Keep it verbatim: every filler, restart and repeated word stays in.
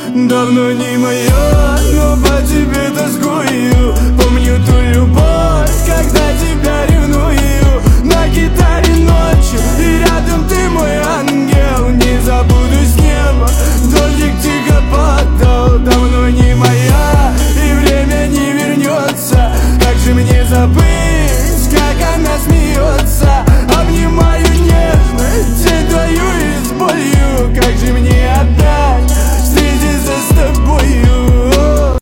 давно не мое, но по тебе тоскую. Помню ту любовь, когда тебя